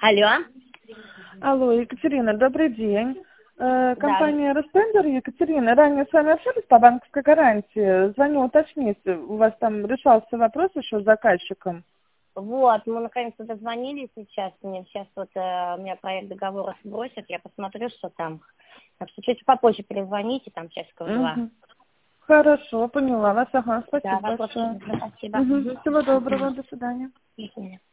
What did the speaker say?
Алло. Алло, Екатерина, добрый день. Компания Ростендер. Екатерина, ранее с вами общались по банковской гарантии. Звоню уточнить, у вас там решался вопрос еще с заказчиком? Вот, мы наконец-то дозвонились сейчас. Мне сейчас вот у меня проект договора сбросят, я посмотрю, что там. Так что чуть попозже перезвоните, там часиков 2. Хорошо, поняла вас. Ага, спасибо Да, большое. спасибо. Всего доброго, до свидания. До свидания.